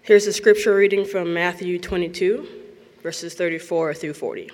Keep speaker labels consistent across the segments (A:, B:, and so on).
A: Here's a scripture reading from Matthew 22, verses 34 through 40.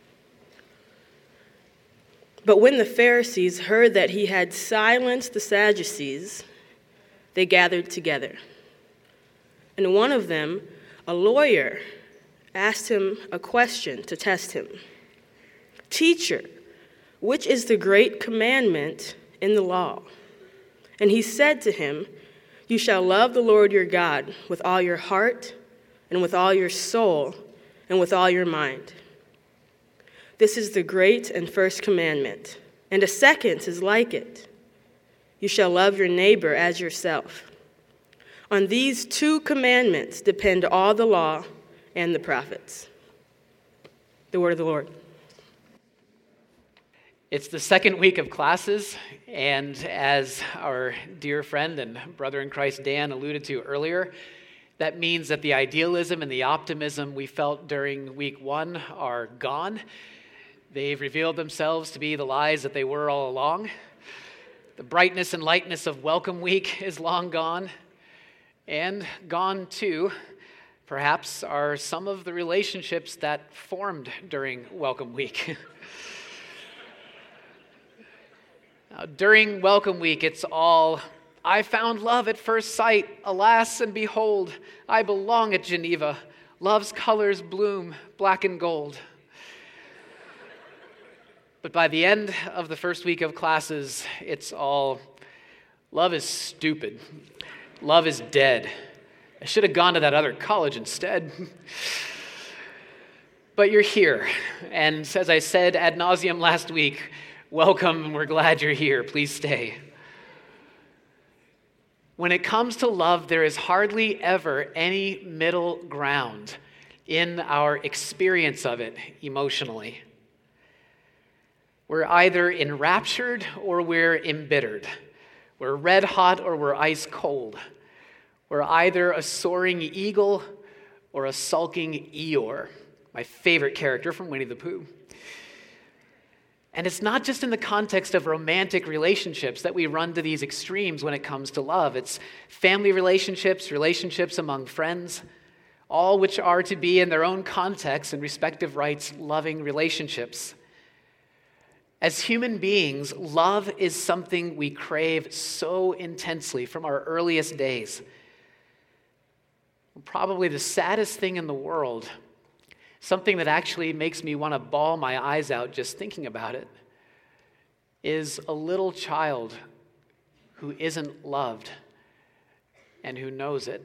A: But when the Pharisees heard that he had silenced the Sadducees, they gathered together. And one of them, a lawyer, asked him a question to test him. "Teacher, which is the great commandment in the law?" And he said to him, "You shall love the Lord your God with all your heart and with all your soul and with all your mind. This is the great and first commandment, and a second is like it. You shall love your neighbor as yourself. On these two commandments depend all the law and the prophets." The word of the Lord.
B: It's the second week of classes, and as our dear friend and brother in Christ Dan alluded to earlier, that means that the idealism and the optimism we felt during week one are gone. They've revealed themselves to be the lies that they were all along. The brightness and lightness of Welcome Week is long gone, and gone too, perhaps, are some of the relationships that formed during Welcome Week. Now, during Welcome Week, it's all, "I found love at first sight. Alas and behold, I belong at Geneva. Love's colors bloom, black and gold." But by the end of the first week of classes, it's all, "Love is stupid. Love is dead. I should have gone to that other college instead." But you're here, and as I said ad nauseum last week, welcome, and we're glad you're here. Please stay. When it comes to love, there is hardly ever any middle ground in our experience of it emotionally. We're either enraptured or we're embittered. We're red hot or we're ice cold. We're either a soaring eagle or a sulking Eeyore, my favorite character from Winnie the Pooh. And it's not just in the context of romantic relationships that we run to these extremes when it comes to love. It's family relationships, relationships among friends, all which are to be in their own context and respective rights loving relationships. As human beings, love is something we crave so intensely from our earliest days. Probably the saddest thing in the world, something that actually makes me want to bawl my eyes out just thinking about it, is a little child who isn't loved and who knows it.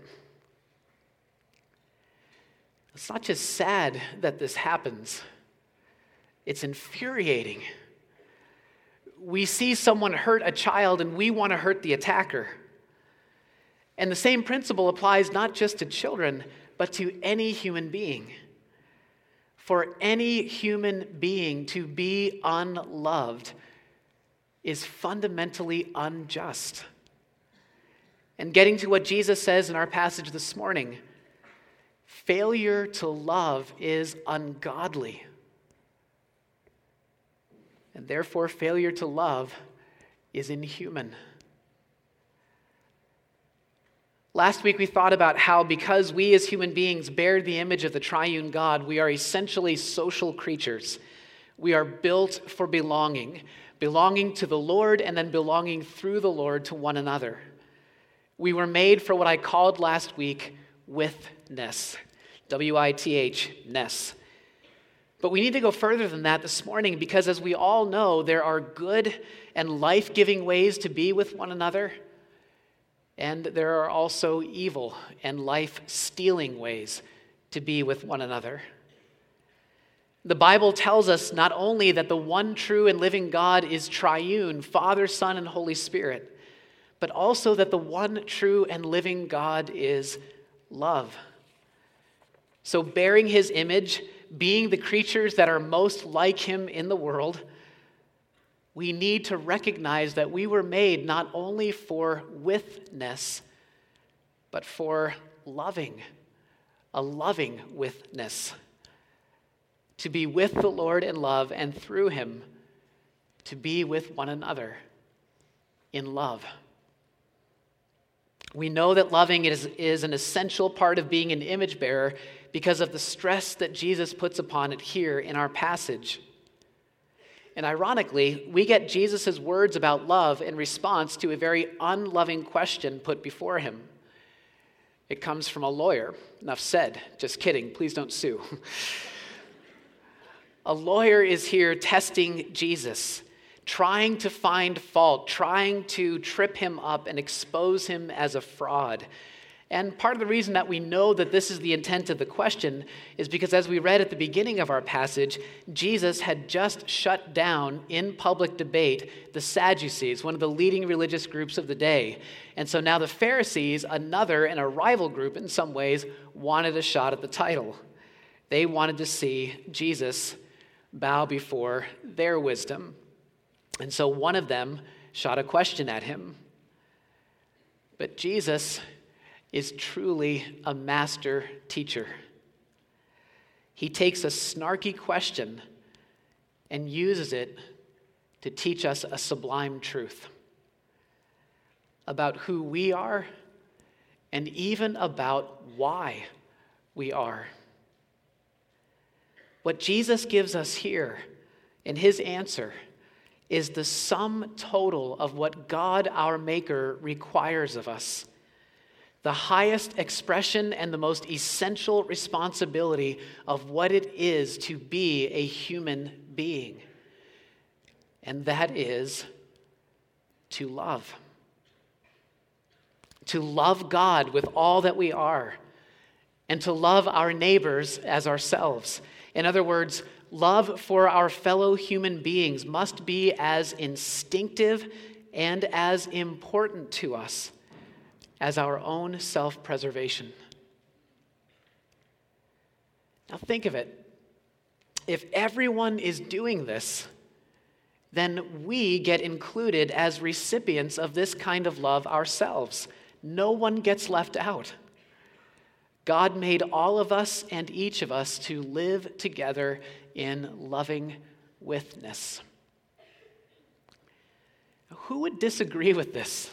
B: It's not just sad that this happens, it's infuriating. We see someone hurt a child and we want to hurt the attacker. And the same principle applies not just to children, but to any human being. For any human being to be unloved is fundamentally unjust. And getting to what Jesus says in our passage this morning, failure to love is ungodly. And therefore, failure to love is inhuman. Last week we thought about how because we as human beings bear the image of the triune God, we are essentially social creatures. We are built for belonging to the Lord and then belonging through the Lord to one another. We were made for what I called last week withness, W-I-T-H-ness. But we need to go further than that this morning because as we all know, there are good and life-giving ways to be with one another. And there are also evil and life-stealing ways to be with one another. The Bible tells us not only that the one true and living God is triune, Father, Son, and Holy Spirit, but also that the one true and living God is love. So bearing his image, being the creatures that are most like him in the world, we need to recognize that we were made not only for withness, but for loving, a loving withness. To be with the Lord in love and through him to be with one another in love. We know that loving is an essential part of being an image bearer because of the stress that Jesus puts upon it here in our passage. And ironically, we get Jesus' words about love in response to a very unloving question put before him. It comes from a lawyer. Enough said. Just kidding. Please don't sue. A lawyer is here testing Jesus, trying to find fault, trying to trip him up and expose him as a fraud. And part of the reason that we know that this is the intent of the question is because, as we read at the beginning of our passage, Jesus had just shut down in public debate the Sadducees, one of the leading religious groups of the day. And so now the Pharisees, another and a rival group in some ways, wanted a shot at the title. They wanted to see Jesus bow before their wisdom. And so one of them shot a question at him. But Jesus is truly a master teacher. He takes a snarky question and uses it to teach us a sublime truth about who we are and even about why we are. What Jesus gives us here in his answer is the sum total of what God, our Maker, requires of us. The highest expression and the most essential responsibility of what it is to be a human being. And that is to love. To love God with all that we are, and to love our neighbors as ourselves. In other words, love for our fellow human beings must be as instinctive and as important to us as our own self-preservation. Now think of it. If everyone is doing this, then we get included as recipients of this kind of love ourselves. No one gets left out. God made all of us and each of us to live together in loving witness. Who would disagree with this?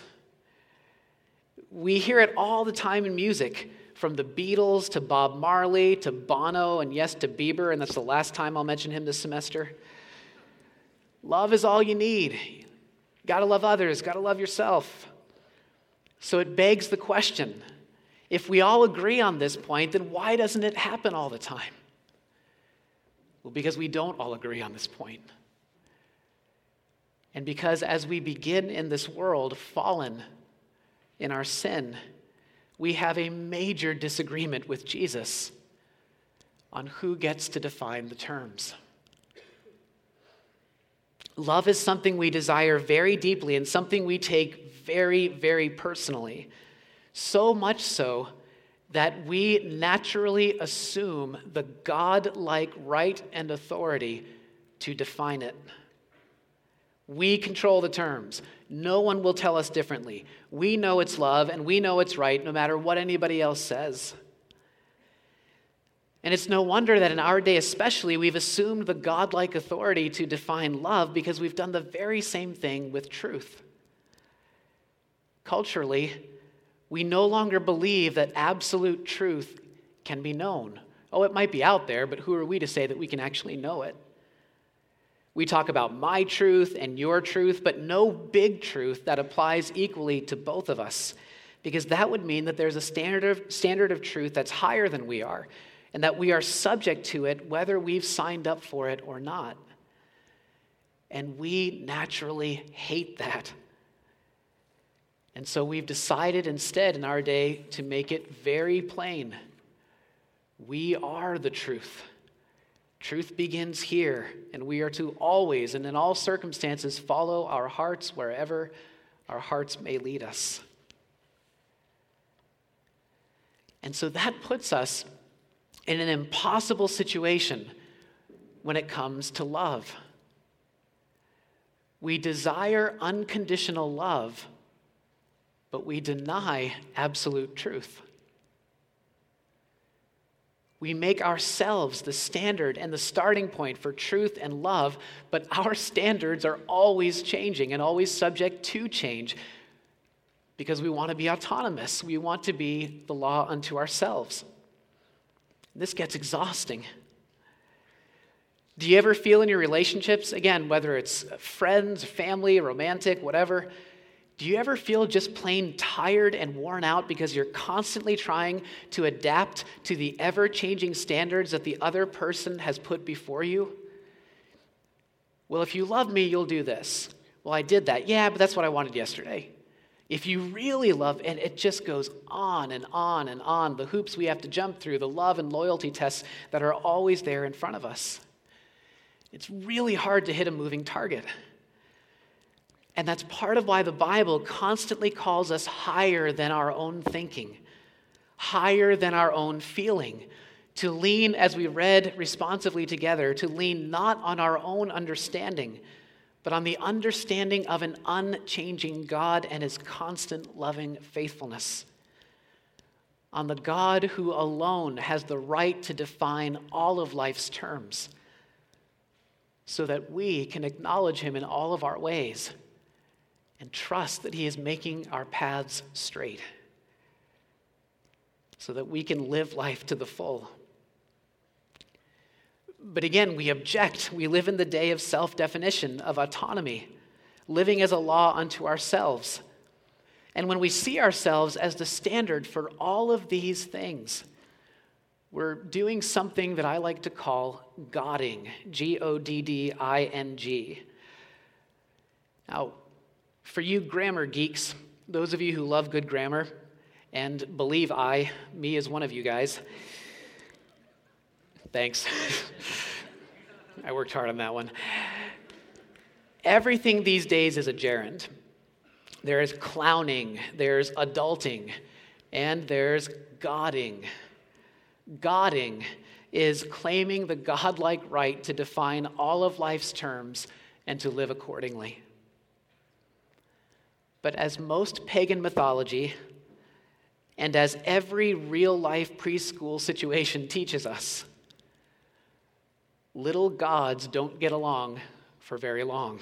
B: We hear it all the time in music, from the Beatles to Bob Marley to Bono and yes, to Bieber, and that's the last time I'll mention him this semester. Love is all you need. Gotta love others, gotta love yourself. So it begs the question, if we all agree on this point, then why doesn't it happen all the time? Well, because we don't all agree on this point. And because as we begin in this world fallen in our sin, we have a major disagreement with Jesus on who gets to define the terms. Love is something we desire very deeply and something we take very, very personally. So much so that we naturally assume the God-like right and authority to define it. We control the terms. No one will tell us differently. We know it's love and we know it's right no matter what anybody else says. And it's no wonder that in our day especially, we've assumed the God-like authority to define love because we've done the very same thing with truth. Culturally, we no longer believe that absolute truth can be known. Oh, it might be out there, but who are we to say that we can actually know it? We talk about my truth and your truth, but no big truth that applies equally to both of us, because that would mean that there's a standard of truth that's higher than we are, and that we are subject to it whether we've signed up for it or not. And we naturally hate that. And so we've decided instead in our day to make it very plain. We are the truth. Truth begins here, and we are to always and in all circumstances follow our hearts wherever our hearts may lead us. And so that puts us in an impossible situation when it comes to love. We desire unconditional love, but we deny absolute truth. We make ourselves the standard and the starting point for truth and love, but our standards are always changing and always subject to change because we want to be autonomous. We want to be the law unto ourselves. This gets exhausting. Do you ever feel in your relationships, again, whether it's friends, family, romantic, whatever, do you ever feel just plain tired and worn out because you're constantly trying to adapt to the ever-changing standards that the other person has put before you? Well, if you love me, you'll do this. Well, I did that. Yeah, but that's what I wanted yesterday. If you really love, and it just goes on and on and on, the hoops we have to jump through, the love and loyalty tests that are always there in front of us. It's really hard to hit a moving target. And that's part of why the Bible constantly calls us higher than our own thinking, higher than our own feeling, to lean, as we read responsively together, to lean not on our own understanding, but on the understanding of an unchanging God and his constant loving faithfulness. On the God who alone has the right to define all of life's terms, so that we can acknowledge him in all of our ways and trust that he is making our paths straight, so that we can live life to the full. But again, we object. We live in the day of self-definition, of autonomy, living as a law unto ourselves. And when we see ourselves as the standard for all of these things, we're doing something that I like to call godding, Godding. Now, for you grammar geeks, those of you who love good grammar, and believe me as one of you guys, thanks. I worked hard on that one. Everything these days is a gerund. There is clowning, there's adulting, and there's godding. Godding is claiming the godlike right to define all of life's terms and to live accordingly. But as most pagan mythology, and as every real-life preschool situation teaches us, little gods don't get along for very long.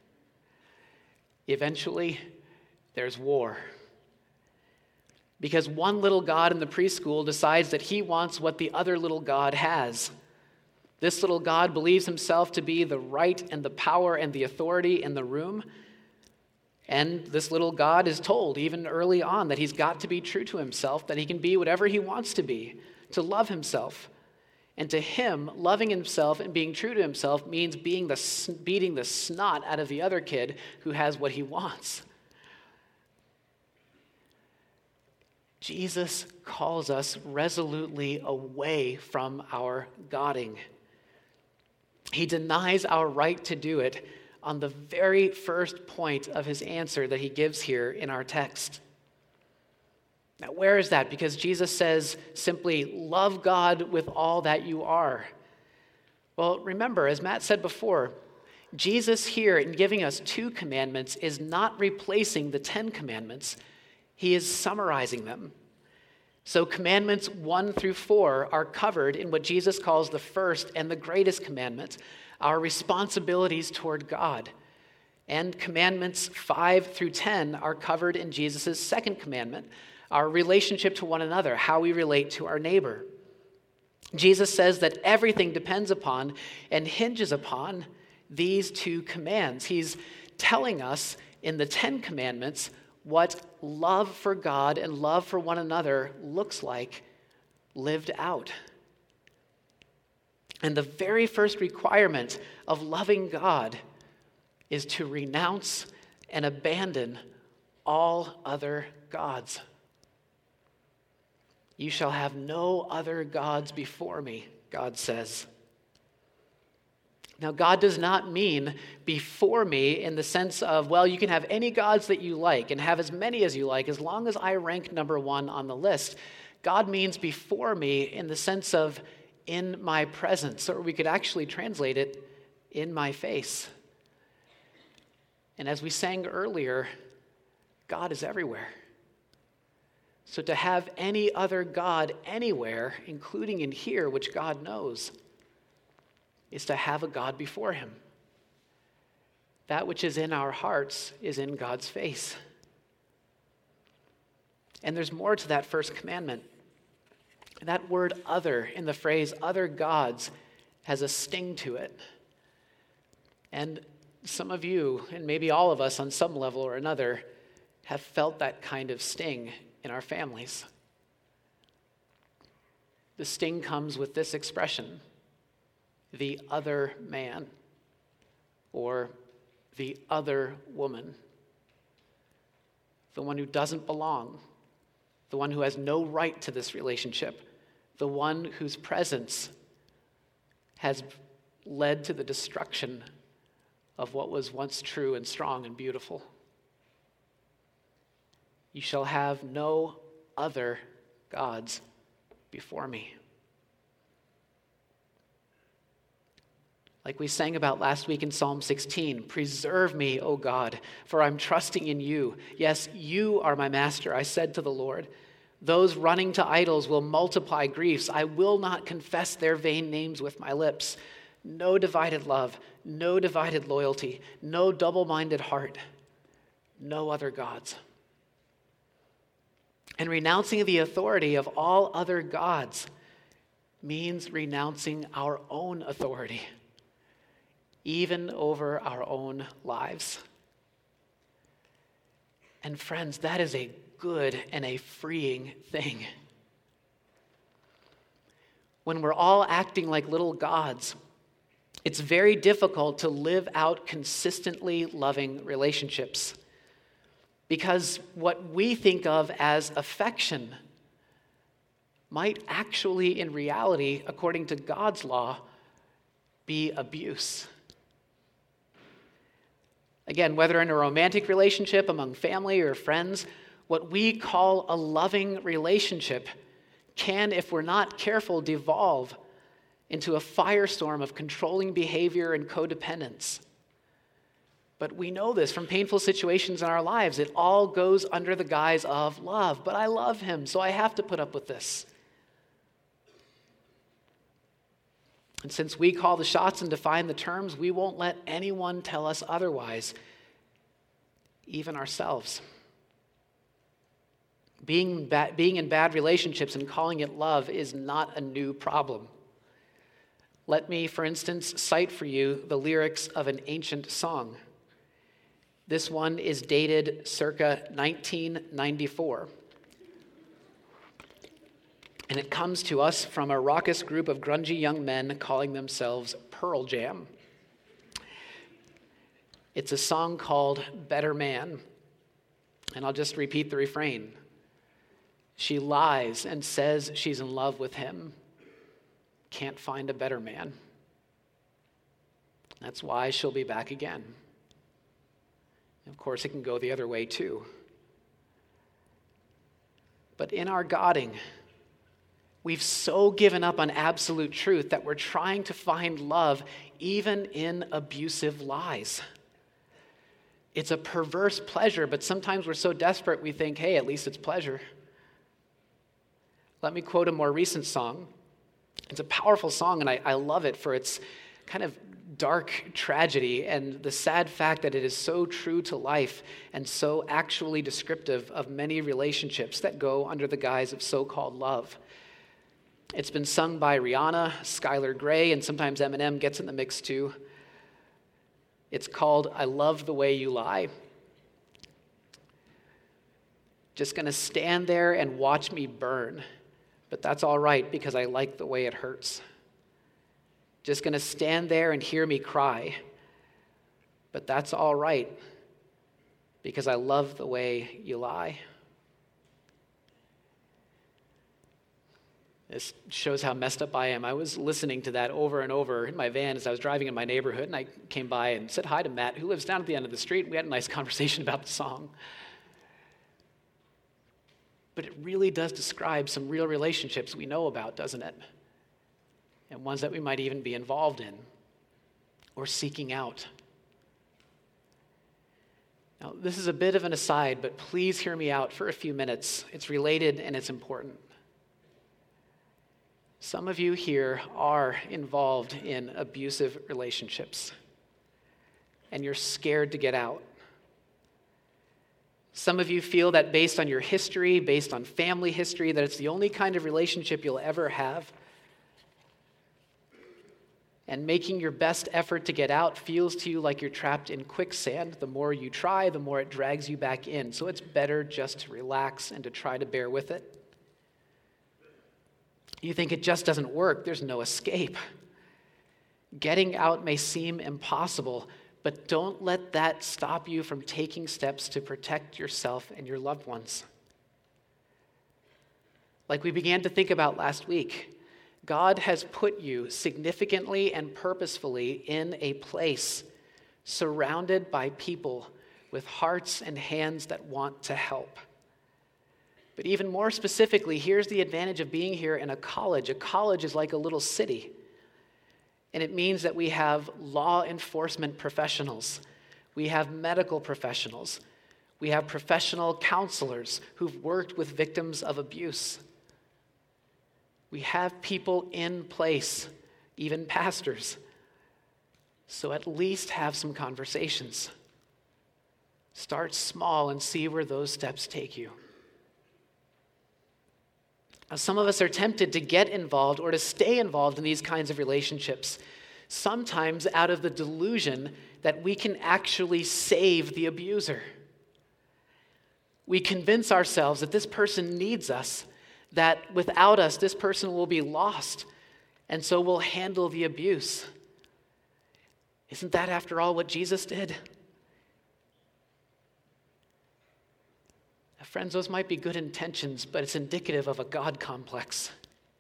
B: Eventually, there's war. Because one little god in the preschool decides that he wants what the other little god has. This little god believes himself to be the right and the power and the authority in the room. And this little god is told, even early on, that he's got to be true to himself, that he can be whatever he wants to be, to love himself. And to him, loving himself and being true to himself means beating the snot out of the other kid who has what he wants. Jesus calls us resolutely away from our godding. He denies our right to do it on the very first point of his answer that he gives here in our text. Now, where is that? Because Jesus says simply, love God with all that you are. Well, remember, as Matt said before, Jesus here in giving us 2 commandments is not replacing the 10 commandments. He is summarizing them. So commandments 1 through 4 are covered in what Jesus calls the first and the greatest commandment, our responsibilities toward God. And commandments 5 through 10 are covered in Jesus' second commandment, our relationship to one another, how we relate to our neighbor. Jesus says that everything depends upon and hinges upon these 2 commands. He's telling us in the 10 commandments what love for God and love for one another looks like lived out. And the very first requirement of loving God is to renounce and abandon all other gods. You shall have no other gods before me, God says. Now, God does not mean before me in the sense of, well, you can have any gods that you like and have as many as you like as long as I rank number 1 on the list. God means before me in the sense of in my presence, or we could actually translate it in my face. And as we sang earlier, God is everywhere. So to have any other God anywhere, including in here, which God knows, is to have a God before him. That which is in our hearts is in God's face. And there's more to that first commandment. That word other in the phrase other gods has a sting to it. And some of you, and maybe all of us on some level or another, have felt that kind of sting in our families. The sting comes with this expression, the other man, or the other woman, the one who doesn't belong, the one who has no right to this relationship, the one whose presence has led to the destruction of what was once true and strong and beautiful. You shall have no other gods before me. Like we sang about last week in Psalm 16, preserve me, O God, for I'm trusting in you. Yes, you are my master, I said to the Lord. Those running to idols will multiply griefs. I will not confess their vain names with my lips. No divided love, no divided loyalty, no double-minded heart, no other gods. And renouncing the authority of all other gods means renouncing our own authority, even over our own lives. And friends, that is a good and a freeing thing. When we're all acting like little gods, it's very difficult to live out consistently loving relationships. Because what we think of as affection might actually, in reality, according to God's law, be abuse. Again, whether in a romantic relationship, among family or friends, what we call a loving relationship can, if we're not careful, devolve into a firestorm of controlling behavior and codependence. But we know this from painful situations in our lives. It all goes under the guise of love. But I love him, so I have to put up with this. And since we call the shots and define the terms, we won't let anyone tell us otherwise, even ourselves. Being in bad relationships and calling it love is not a new problem. Let me, for instance, cite for you the lyrics of an ancient song. This one is dated circa 1994. And it comes to us from a raucous group of grungy young men calling themselves Pearl Jam. It's a song called Better Man. And I'll just repeat the refrain. She lies and says she's in love with him. Can't find a better man. That's why she'll be back again. Of course, it can go the other way too. But in our godding, we've so given up on absolute truth that we're trying to find love even in abusive lies. It's a perverse pleasure, but sometimes we're so desperate we think, hey, at least it's pleasure. Let me quote a more recent song. It's a powerful song, and I love it for its kind of dark tragedy and the sad fact that it is so true to life and so actually descriptive of many relationships that go under the guise of so-called love. It's been sung by Rihanna, Skylar Grey, and sometimes Eminem gets in the mix too. It's called I Love the Way You Lie. Just gonna stand there and watch me burn, but that's all right because I like the way it hurts. Just going to stand there and hear me cry. But that's all right, because I love the way you lie. This shows how messed up I am. I was listening to that over and over in my van as I was driving in my neighborhood, and I came by and said hi to Matt, who lives down at the end of the street. We had a nice conversation about the song. But it really does describe some real relationships we know about, doesn't it? And ones that we might even be involved in or seeking out. Now, this is a bit of an aside, but please hear me out for a few minutes. It's related and it's important. Some of you here are involved in abusive relationships, and you're scared to get out. Some of you feel that based on your history, based on family history, that it's the only kind of relationship you'll ever have. And making your best effort to get out feels to you like you're trapped in quicksand. The more you try, the more it drags you back in. So it's better just to relax and to try to bear with it. You think it just doesn't work. There's no escape. Getting out may seem impossible, but don't let that stop you from taking steps to protect yourself and your loved ones. Like we began to think about last week, God has put you significantly and purposefully in a place surrounded by people with hearts and hands that want to help. But even more specifically, here's the advantage of being here in a college. A college is like a little city. And it means that we have law enforcement professionals. We have medical professionals. We have professional counselors who've worked with victims of abuse. We have people in place, even pastors. So at least have some conversations. Start small and see where those steps take you. Now, some of us are tempted to get involved or to stay involved in these kinds of relationships, sometimes out of the delusion that we can actually save the abuser. We convince ourselves that this person needs us, that without us, this person will be lost, and so we'll handle the abuse. Isn't that, after all, what Jesus did? Now, friends, those might be good intentions, but it's indicative of a God complex.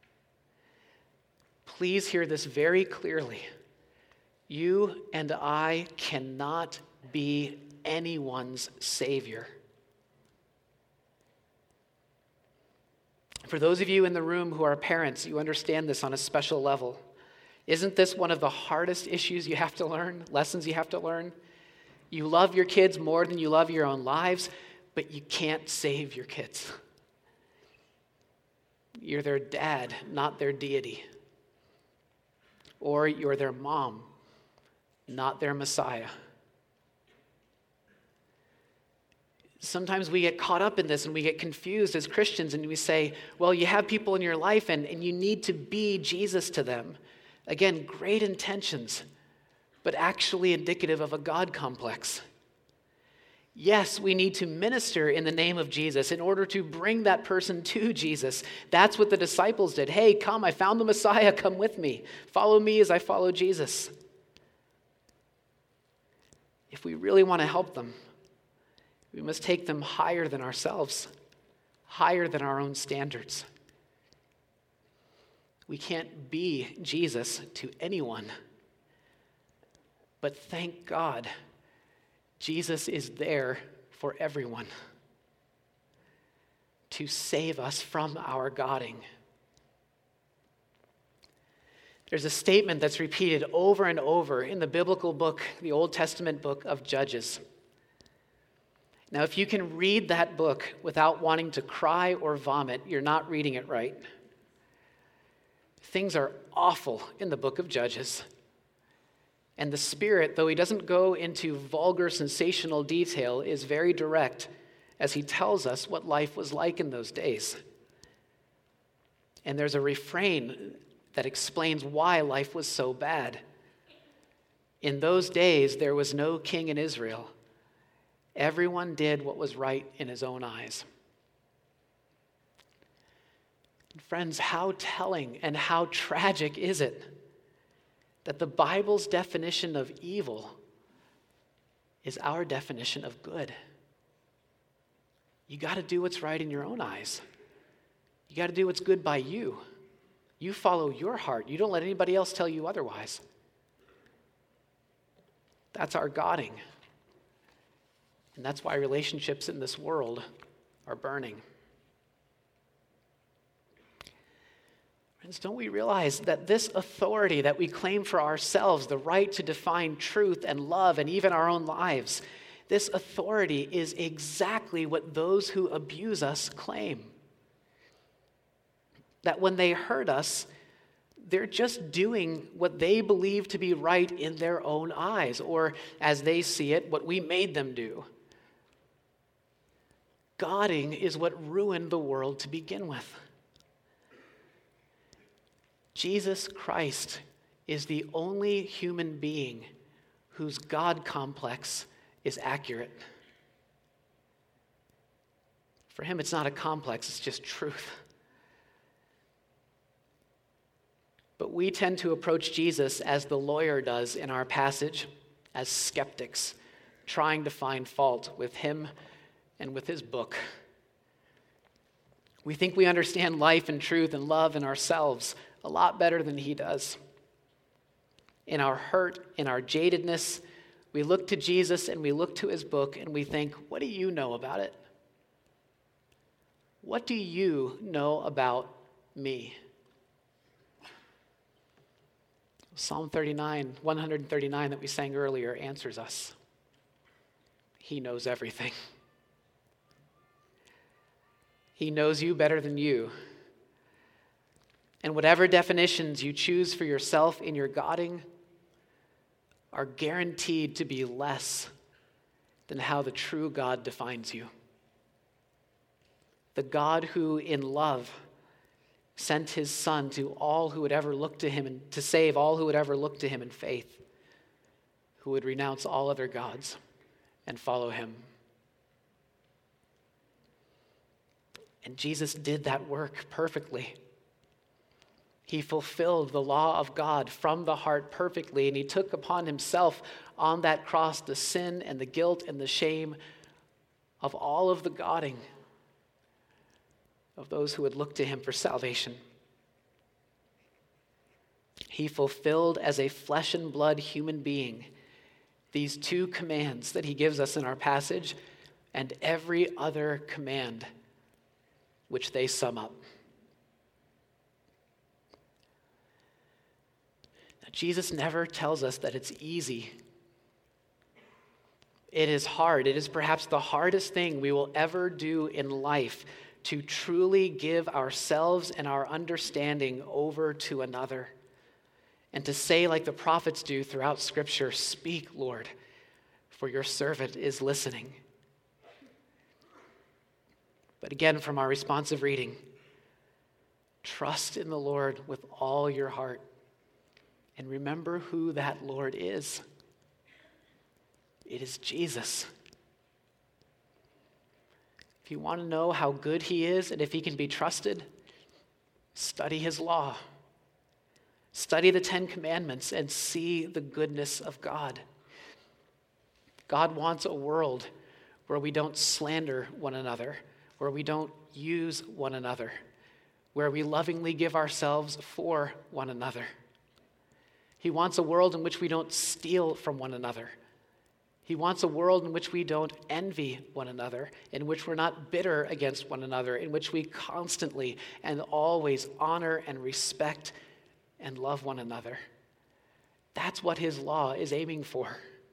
B: Please hear this very clearly. You and I cannot be anyone's savior. For those of you in the room who are parents, you understand this on a special level. Isn't this one of the hardest issues you have to learn, lessons you have to learn? You love your kids more than you love your own lives, but you can't save your kids. You're their dad, not their deity. Or you're their mom, not their Messiah. Sometimes we get caught up in this and we get confused as Christians and we say, well, you have people in your life and you need to be Jesus to them. Again, great intentions, but actually indicative of a God complex. Yes, we need to minister in the name of Jesus in order to bring that person to Jesus. That's what the disciples did. Hey, come, I found the Messiah, come with me. Follow me as I follow Jesus. If we really want to help them, we must take them higher than ourselves, higher than our own standards. We can't be Jesus to anyone. But thank God, Jesus is there for everyone to save us from our godding. There's a statement that's repeated over and over in the biblical book, the Old Testament book of Judges. Now, if you can read that book without wanting to cry or vomit, you're not reading it right. Things are awful in the book of Judges. And the Spirit, though he doesn't go into vulgar, sensational detail, is very direct as he tells us what life was like in those days. And there's a refrain that explains why life was so bad. In those days, there was no king in Israel. Everyone did what was right in his own eyes. Friends, how telling and how tragic is it that the Bible's definition of evil is our definition of good? You got to do what's right in your own eyes. You got to do what's good by you. You follow your heart. You don't let anybody else tell you otherwise. That's our godding. And that's why relationships in this world are burning. Friends, don't we realize that this authority that we claim for ourselves, the right to define truth and love and even our own lives, this authority is exactly what those who abuse us claim. That when they hurt us, they're just doing what they believe to be right in their own eyes, or as they see it, what we made them do. Godding is what ruined the world to begin with. Jesus Christ is the only human being whose God complex is accurate. For him, it's not a complex, it's just truth. But we tend to approach Jesus as the lawyer does in our passage, as skeptics, trying to find fault with him and with his book. We think we understand life and truth and love and ourselves a lot better than he does. In our hurt, in our jadedness, we look to Jesus and we look to his book and we think, what do you know about it? What do you know about me? Psalm 139 that we sang earlier answers us. He knows everything. He knows you better than you. And whatever definitions you choose for yourself in your Godding are guaranteed to be less than how the true God defines you. The God who, in love, sent his Son to all who would ever look to him and to save all who would ever look to him in faith, who would renounce all other gods and follow him. And Jesus did that work perfectly. He fulfilled the law of God from the heart perfectly, and he took upon himself on that cross the sin and the guilt and the shame of all of the Godding of those who would look to him for salvation. He fulfilled as a flesh and blood human being these two commands that he gives us in our passage and every other command which they sum up. Now, Jesus never tells us that it's easy. It is hard. It is perhaps the hardest thing we will ever do in life, to truly give ourselves and our understanding over to another, and to say, like the prophets do throughout Scripture, "Speak, Lord, for your servant is listening." But again, from our responsive reading, trust in the Lord with all your heart, and remember who that Lord is. It is Jesus. If you want to know how good he is and if he can be trusted, study his law. Study the 10 Commandments and see the goodness of God. God wants a world where we don't slander one another, where we don't use one another, where we lovingly give ourselves for one another. He wants a world in which we don't steal from one another. He wants a world in which we don't envy one another, in which we're not bitter against one another, in which we constantly and always honor and respect and love one another. That's what his law is aiming for.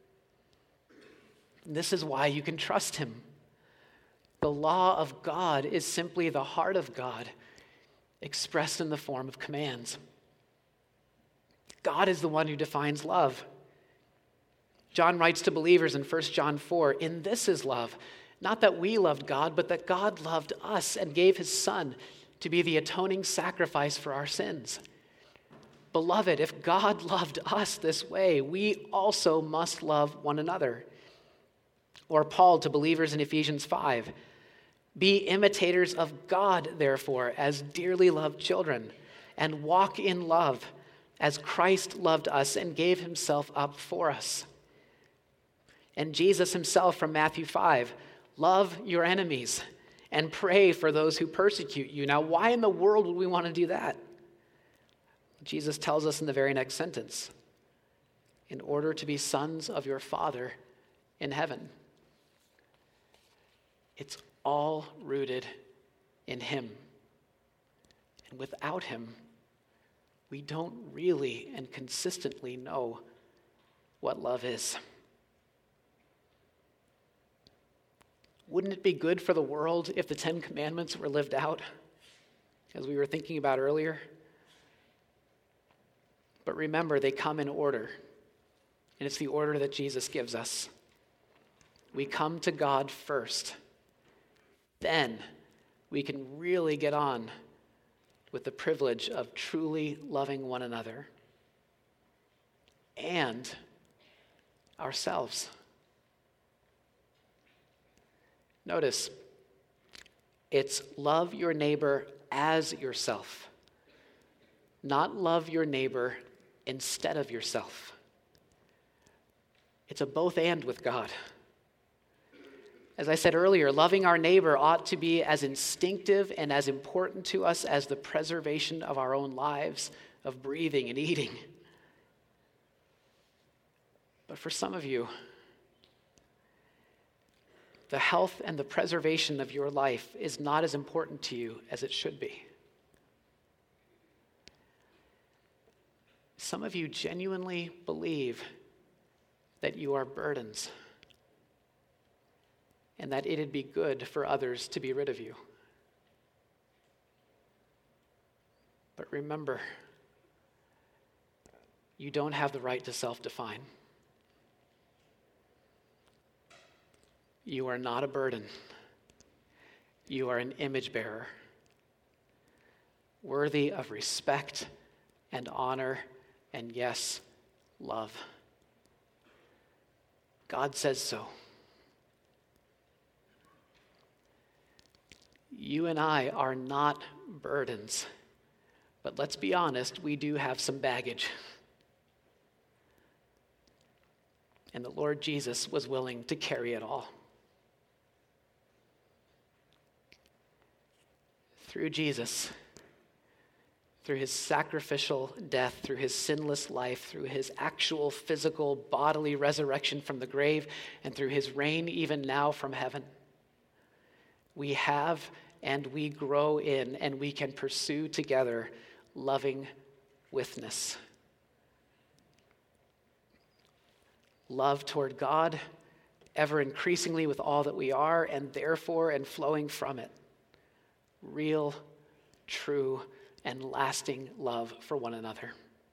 B: And this is why you can trust him. The law of God is simply the heart of God, expressed in the form of commands. God is the one who defines love. John writes to believers in 1 John 4, "In this is love, not that we loved God, but that God loved us and gave his Son to be the atoning sacrifice for our sins." Beloved, if God loved us this way, we also must love one another. Or Paul to believers in Ephesians 5, "Be imitators of God, therefore, as dearly loved children, and walk in love, as Christ loved us and gave himself up for us." And Jesus himself from Matthew 5, "Love your enemies and pray for those who persecute you." Now, why in the world would we want to do that? Jesus tells us in the very next sentence, "In order to be sons of your Father in heaven." It's all rooted in him. And without him, we don't really and consistently know what love is. Wouldn't it be good for the world if the 10 Commandments were lived out, as we were thinking about earlier? But remember, they come in order, and it's the order that Jesus gives us. We come to God first, then we can really get on with the privilege of truly loving one another and ourselves. Notice, it's love your neighbor as yourself, not love your neighbor instead of yourself. It's a both and with God. As I said earlier, loving our neighbor ought to be as instinctive and as important to us as the preservation of our own lives, of breathing and eating. But for some of you, the health and the preservation of your life is not as important to you as it should be. Some of you genuinely believe that you are burdens and that it'd be good for others to be rid of you. But remember, you don't have the right to self-define. You are not a burden. You are an image bearer, worthy of respect and honor and, yes, love. God says so. You and I are not burdens, but let's be honest, we do have some baggage. And the Lord Jesus was willing to carry it all. Through Jesus, through his sacrificial death, through his sinless life, through his actual physical bodily resurrection from the grave, and through his reign even now from heaven, we have and we grow in and we can pursue together loving witness. Love toward God, ever increasingly with all that we are, and therefore and flowing from it, real, true, and lasting love for one another.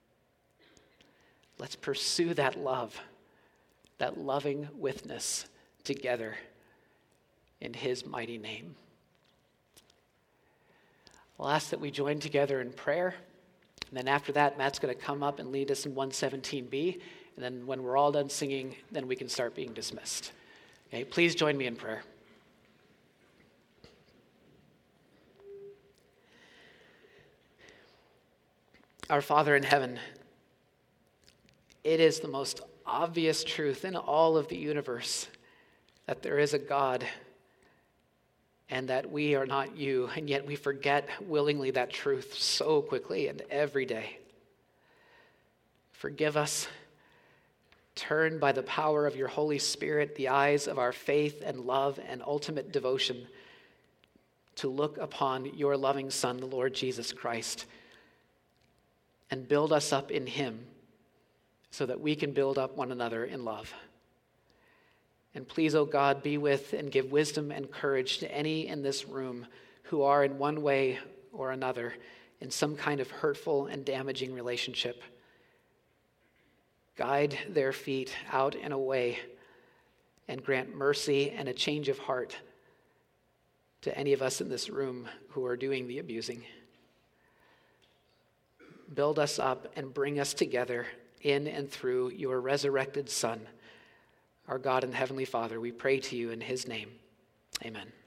B: Let's pursue that love, that loving witness together in his mighty name. I'll ask that we join together in prayer, and then after that, Matt's going to come up and lead us in 117b, and then when we're all done singing, then we can start being dismissed. Okay, please join me in prayer. Our Father in heaven, it is the most obvious truth in all of the universe that there is a God and that we are not you, and yet we forget willingly that truth so quickly and every day. Forgive us. Turn by the power of your Holy Spirit the eyes of our faith and love and ultimate devotion to look upon your loving Son, the Lord Jesus Christ, and build us up in him so that we can build up one another in love. And please, O God, be with and give wisdom and courage to any in this room who are in one way or another in some kind of hurtful and damaging relationship. Guide their feet out and away and grant mercy and a change of heart to any of us in this room who are doing the abusing. Build us up and bring us together in and through your resurrected Son, our God and Heavenly Father. We pray to you in his name. Amen.